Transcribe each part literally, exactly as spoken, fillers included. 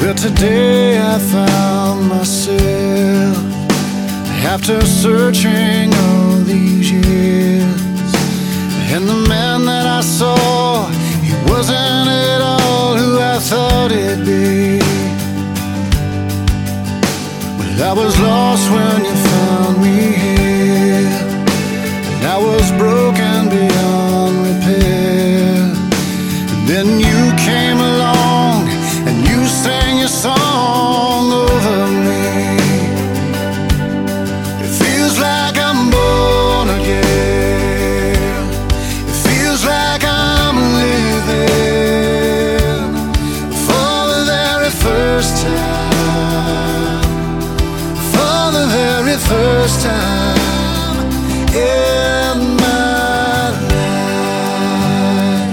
Till today I found myself, after searching all these years, and the man that I saw, he wasn't at all who I thought he'd be. Well, I was lost when you found me here, and I was broken beyond repair. And then you came along and you sang your song over me. It feels like I'm born again. It feels like I'm living for the very first time, for the very first time in my life.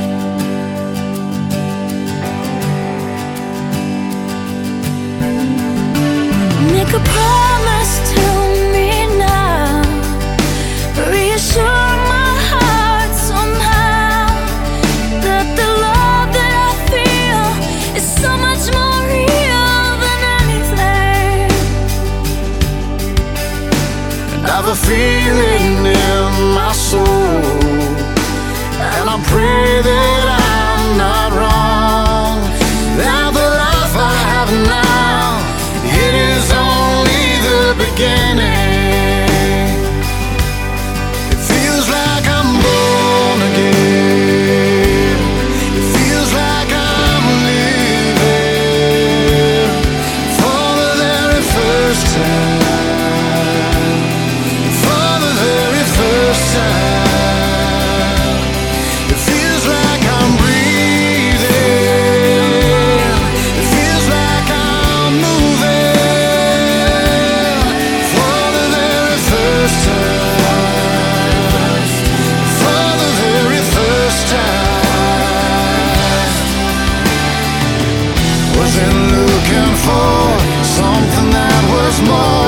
Make a promise to me now, reassure my heart somehow that the love that I feel is so much more real than anything. I have a feeling in my soul, and I pray that I'm not wrong, that the life I have now, it is only the beginning. It feels like I'm born again. It feels like I'm living for the very first time, for the very first time. It feels like I'm breathing. It feels like I'm moving for the very first time, for the very first time. Wasn't looking for something that was more.